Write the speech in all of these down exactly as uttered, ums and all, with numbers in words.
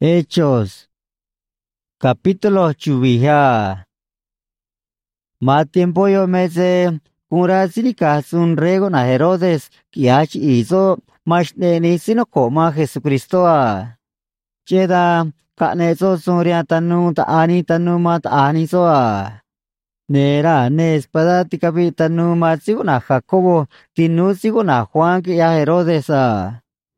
Hechos, capítulo chubija. Más tiempo yo me sé, cura silicas un rego na Herodes, que ach hizo, más ni sino coma Jesucristo a. Cheda, canezo soria tanu ta ani tanu mat ani so a. Nera, ne espada tikapi tanu mat sigo na Jacobo, tinu sigo na Juan que ya Herodes a.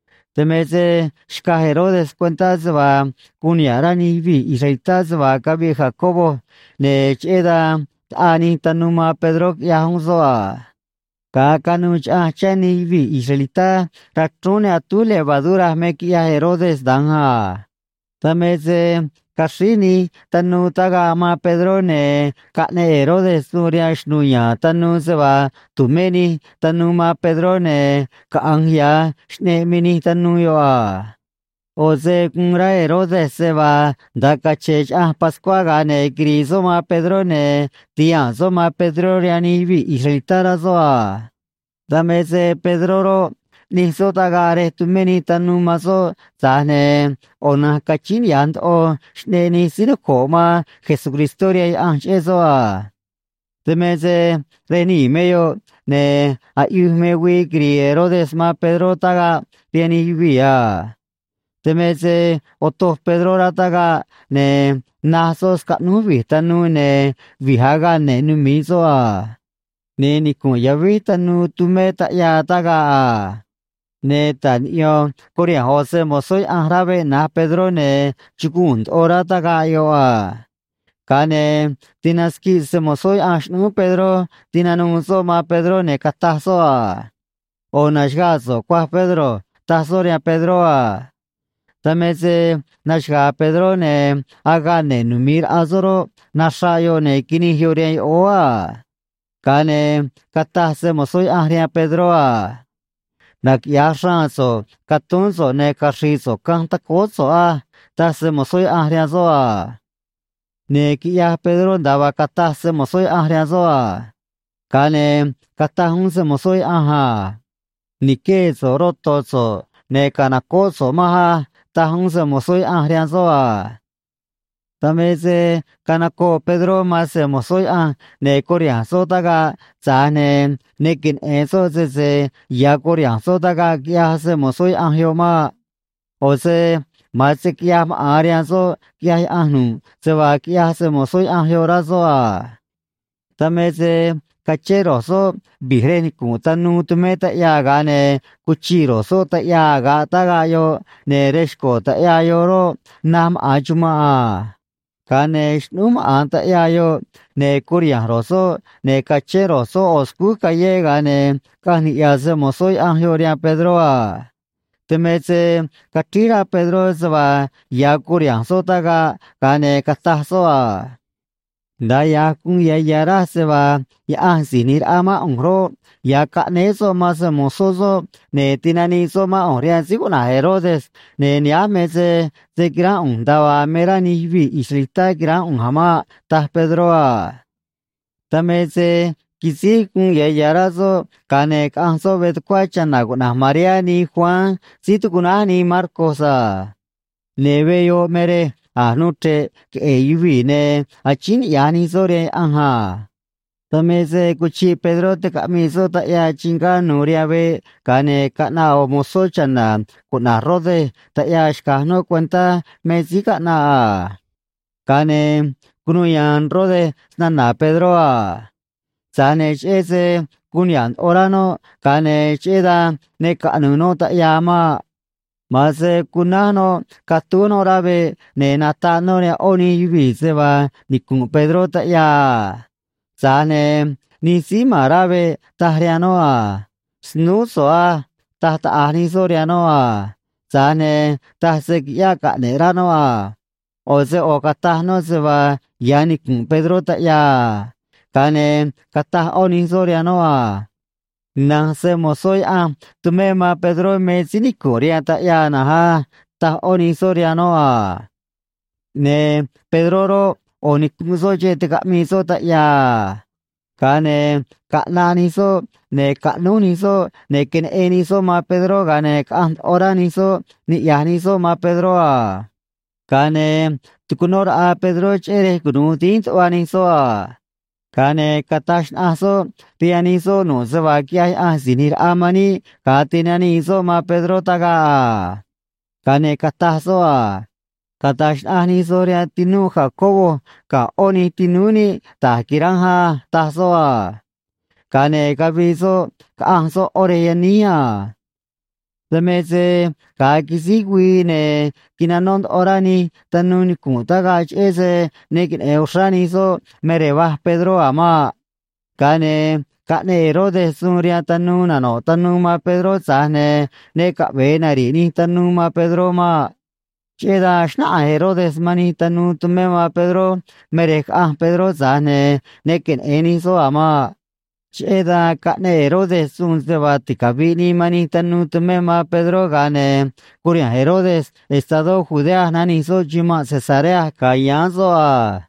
Temeze shka Herodes cuenta zva kunyara ni vi israelita zva kabi Jacobo ne cheda ani tanuma Pedro ya hunzoa ka kanuch a chani vi israelita ratrone atu levadura mekia Herodes danja tameze kashini tanu taga ma Pedro ne kane Herodes nuria shnuya tanu zva tumeni tanu ma Pedro ne ka angya shne mini tanu yo a oze kunra Herodes se va da kachech a Pascua gane griso ma Pedro ne tia so ma Pedro riani vi israelitara so a dameze Pedro ro ni so tagare tumeni tanu maso zane ona kachin yand o shne ni sino koma Jesucristo ri anche so a dameze reni meyo ne ayume wi gri Herodes ma Pedro taga riani vi a temeze otos Pedro rataga ne nasos kanuvi tanu ne vihaga ne numiso a ne ni kun yavi tanu tume ta ya taga a ne tan yo korea Jose mosoy ahrabe na Pedro ne chukund ora taga yo a kane tinaski se mosoy ashnu Pedro tinanunso ma Pedro ne kataso a onashgazo kwa Pedro tasoria Pedro a tameze nashga Pedro ne agane numir azoro nashayo ne kini hiore oa kane katase mosoy ahria Pedro a nak yashanso katunso ne kashiso kanta koso a tase mosoy ahria zo a ne kiya Pedro daba katase mosoy ahria zo a kane katahunse mosoy aha nikeso rotoso ne kanakoso maha tahunse mosoy ahrian soa tameze kanako Pedro mase mosoy ah ne korea sotaga zane nekin eso zeze ya korea sotaga kya se mosoy ahyoma ose mase kya arian so kya ahnu sewa kya se mosoy ahyora soa tameze kachero so bihreni kutanu tumeta ya gane kuchiro so ta ya ga ta ga yo ne reshko ta ya yo ro nam ajuma kane shnum anta ya yo ne kuriya ro so ne kachero so osku ka ye gane kani ya se mosoy anjoria Pedro a temeze katira Pedro zwa ya kuriya so ta ga kane kata so a Daya kung ya yara se va ya ansinir ama ongro ya kane so mas mososo ne tinani so ma onria siguna Herodes ne niame se se gira undava mera ni vi islita gira unhama ta Pedro a tame se kisi kung ya yara so kane kanso vet kwa chana guna Maria ni Juan situkuna ni Marcos a neve yo mere Anutre que eyuvi ne achin yani sore anja tameze kuchi Pedro te kamiso ta ya chinga nuria ve kane kana o moso chana kuna rode ta ya shkano cuenta mezi kana kane kunuyan rode nana Pedro a zane ese kunyan orano kane cheda ne kanu no ta yama Mase kunano katuno rabe ne natano ne oni yubi seba ni kun Pedro ta ya zane ni sima rabe tahriano a snuso a tahta ani soriano a zane tahse ya ka ne rano a ose o katahno seba ya ni kun Pedro ta ya kane katah oni soriano a Nang se mosoy a tumema Pedro me sini korea ta ya na ha ta oni soriano a ne Pedro ro oni kuso je te ka mi so ta ya ka ne ka na ni so ne ka nu ni so ne ken e ni so ma Pedro ga ne ka ora ni so ni ya ni so ma Pedro a Kane tukunor a Pedro chere kunu tin to aniso a. Kane katash aso tianiso no sevakia a sinir amani katinaniso ma Pedro taga. Kane kataso a. Katash aniso ria tinu Jacobo ka oni tinuni takiranja taso a. Kane kabiso ka anso oreyania. Demeze ka kisigwi ne kinanon orani tanun kutagach ese nekin eushani so mereba Pedro ama kane kane Herodes suria tanuna no tanuma Pedro sahne ne ka benari ni tanuma Pedro ma cheda shna Herodes mani tanu tume ma Pedro merek ah Pedro sahne nekin eni so ama Cheda kane Herodes un sebati kabini mani tanu tumema Pedro gane kuria Herodes estado Judea nani so jima Cesarea kayanzo a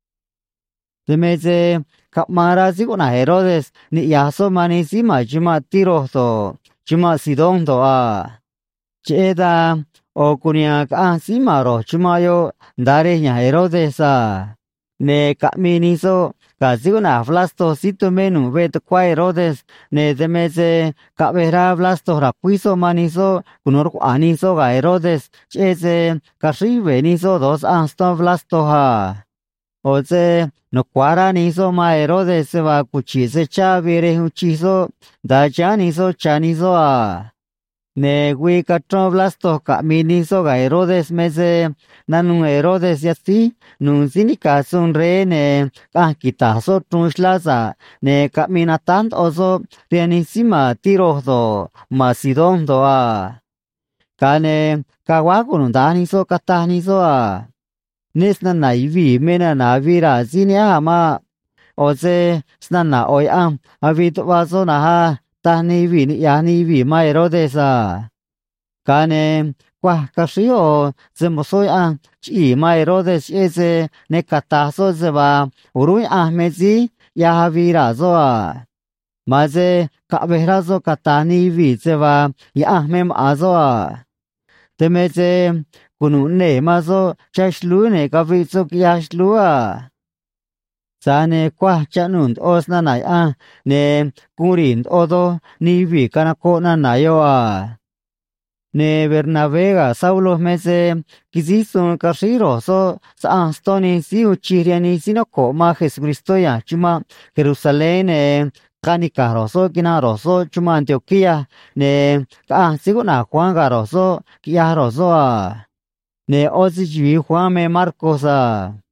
temeze kapmara siguna Herodes ni yaso mani sima jima Tiro so jima Sidon do a cheda o kuria ka sima ro jima yo dare nya Herodes a ne kamini so Kasiguna Vlasto sito menu vet qua Herodes ne demeze kabera Vlasto rapuiso maniso kunor aniso ga Herodes chese kashi veniso dos ansto Vlasto ha oze no kwara niso ma Herodes va kuchise chavire uchiso da chaniso chaniso a ne gui katro Vlasto kaminiso ga Herodes meze nanu Herodes yasti nun sinika sun re ne ka kitaso trunslaza ne kaminatant oso pianissima tiroso masidon do a kane kawakunun daniso kataniso a nisna naivi mena navira zinia ma oze snana oi am avit wazo na ha tani vi ni yani vi ma Herodes a kane kwa kasio zemosoi a chi ma Herodes ese ne kataso zeba urui ahmezi ya vira zo a maze kabehrazo katani vi zeba ya ahmem azo a temeze kunu ne mazo chashlu ne kavizo kyashlu a Sane kwa chanun osna nai a ne kurin odo ni vi kanako na nayo a ne Bernabega Saulo mese kisisun kashiro so sa anstoni si uchiriani sinoko ma Jesucristo ya chuma Jerusalén ne kanika roso kina roso chuma Antioquia ne ka siguna Juan garoso kia roso a ne osi Juan me Marcos a